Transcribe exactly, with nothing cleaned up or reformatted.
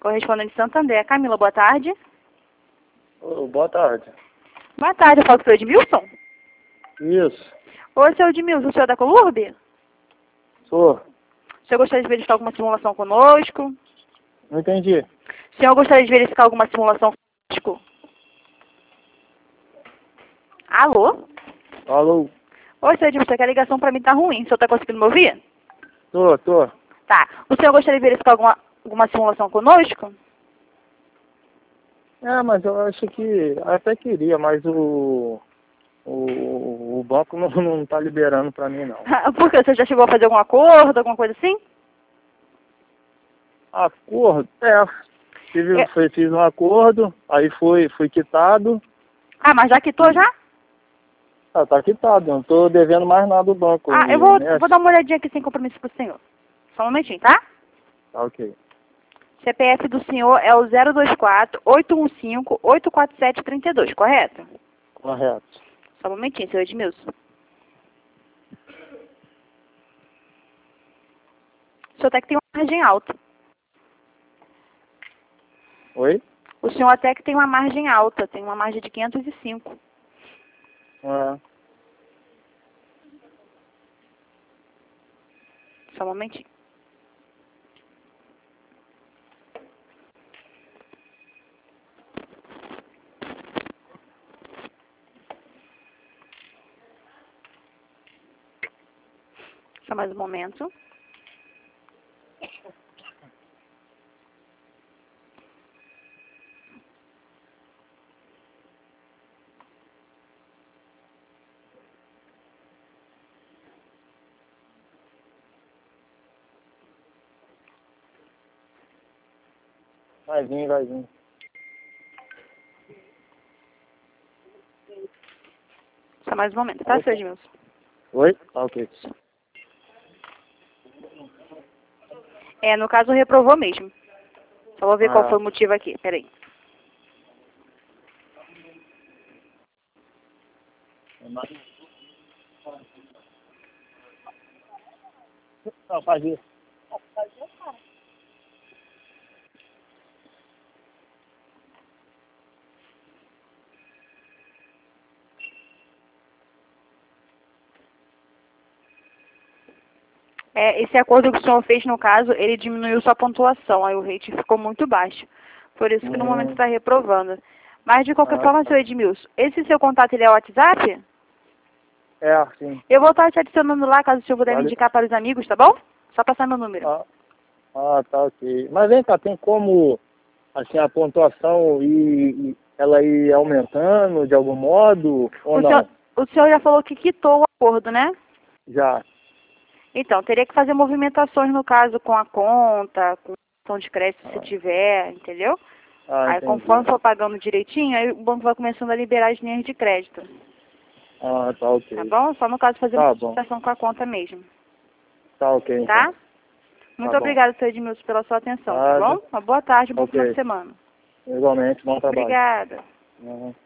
Correspondente Santander. Camila, boa tarde. Oh, boa tarde. Boa tarde, eu falo com o senhor Edmilson? Isso. Oi, senhor Edmilson, o senhor é da Colurb? Sou. O senhor gostaria de verificar alguma simulação conosco? Não entendi. O senhor gostaria de verificar alguma simulação conosco? Alô? Alô? Oi, senhor Edmilson, que a ligação pra mim tá ruim. O senhor tá conseguindo me ouvir? Tô, tô. Tá. O senhor gostaria de verificar alguma, alguma simulação conosco? É, mas eu acho que até queria, mas o o, o banco não, não tá liberando pra mim, não. Por quê? Você já chegou a fazer algum acordo, alguma coisa assim? Acordo? É. Tive, É. foi, fiz um acordo, aí foi, fui quitado. Ah, mas já quitou já? Ah, tá quitado, não tô devendo mais nada do banco. Ah, eu E, vou, né? vou dar uma olhadinha aqui sem compromisso pro senhor. Só um momentinho, tá? Tá ok. C P F do senhor é o zero dois quatro, oito um cinco, oito quatro sete, três dois, correto? Correto. Só um momentinho, senhor Edmilson. O senhor até que tem uma margem alta. Oi? O senhor até que tem uma margem alta, tem uma margem de quinhentos e cinco. É. Só um momentinho. Só mais um momento. Vai vir, vai vir. Só mais um momento, tá, senhor Edmilson? Oi? Tá ok. É, no caso reprovou mesmo. Só vou ver Ah. qual foi o motivo aqui, peraí. Não, faz isso. É, esse acordo que o senhor fez, no caso, ele diminuiu sua pontuação, aí o rating ficou muito baixo. Por isso que no Hum. momento está reprovando. Mas de qualquer Ah, forma, tá. senhor Edmilson, esse seu contato ele é o WhatsApp? É, sim. Eu vou estar te adicionando lá, caso o senhor puder me Vale. indicar para os amigos, tá bom? Só passar meu número. Ah, ah, tá ok. Mas vem cá, tem como, assim, a pontuação e, e ela ir aumentando de algum modo ou O não? senhor, o senhor já falou que quitou o acordo, né? Já. Então, teria que fazer movimentações, no caso, com a conta, com cartão de crédito, se Ah, tiver, entendeu? ah, Aí, entendi. conforme for pagando direitinho, aí o banco vai começando a liberar as linhas de crédito. Ah, tá ok. Tá bom? Só no caso fazer Tá uma bom. movimentação com a conta mesmo. Tá ok, então. Tá? Muito Tá bom. obrigada, senhor Edmilson, pela sua atenção, tá Nada. bom? Uma boa tarde, um bom final de Ok. semana. Igualmente, bom trabalho. Obrigada. Uhum.